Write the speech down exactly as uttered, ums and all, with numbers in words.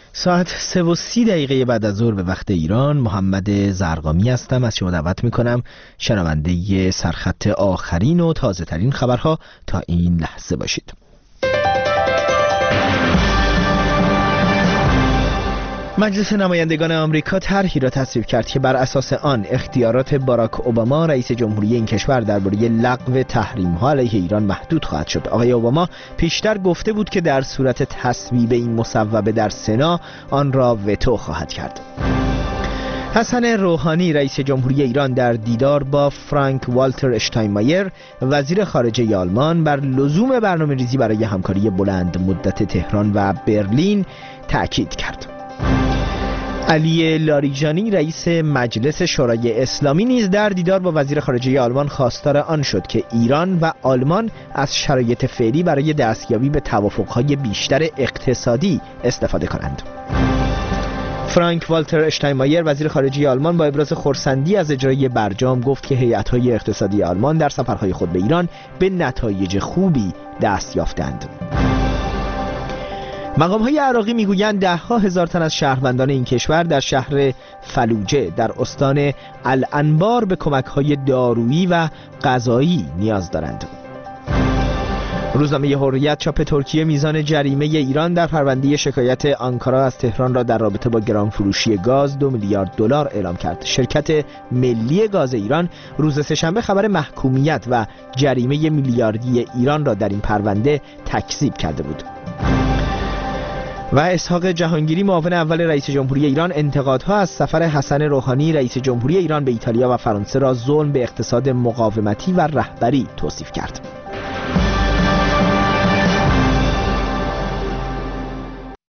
ساعت سه و سی دقیقه بعد از ظهر به وقت ایران، محمد زرقامی هستم. از شما دعوت میکنم شنونده سرخط آخرین و تازه ترین خبرها تا این لحظه باشید. مجلس نمایندگان آمریکا طرحی را تصویب کرد که بر اساس آن اختیارات باراک اوباما رئیس جمهوری این کشور درباره لغو تحریم‌ها علیه ایران محدود خواهد شد. آقای اوباما پیشتر گفته بود که در صورت تصویب این مصوبه در سنا آن را وتو خواهد کرد. حسن روحانی رئیس جمهوری ایران در دیدار با فرانک والتر اشتاینمایر وزیر خارجه آلمان بر لزوم برنامه‌ریزی برای همکاری بلند مدت تهران و برلین تأکید کرد. علی لاریجانی رئیس مجلس شورای اسلامی نیز در دیدار با وزیر خارجه آلمان خواستار آن شد که ایران و آلمان از شرایط فعلی برای دستیابی به توافق‌های بیشتر اقتصادی استفاده کنند. فرانک والتر اشتاینمایر وزیر خارجه آلمان با ابراز خرسندی از اجرای برجام گفت که هیئت‌های اقتصادی آلمان در سفرهای خود به ایران به نتایج خوبی دست یافتند. مقام‌های عراقی میگویند ده ها هزار تن از شهروندان این کشور در شهر فلوجه در استان الانبار به کمک‌های دارویی و غذایی نیاز دارند. روزنامه حریت چاپ ترکیه میزان جریمه ایران در پرونده شکایت آنکارا از تهران را در رابطه با گرانفروشی گاز دو میلیارد دلار اعلام کرد. شرکت ملی گاز ایران روز سه‌شنبه خبر محکومیت و جریمه میلیاردی ایران را در این پرونده تکذیب کرده بود. و اسحاق جهانگیری معاون اول رئیس جمهوری ایران انتقادها از سفر حسن روحانی رئیس جمهوری ایران به ایتالیا و فرانسه را ظلم به اقتصاد مقاومتی و رهبری توصیف کرد.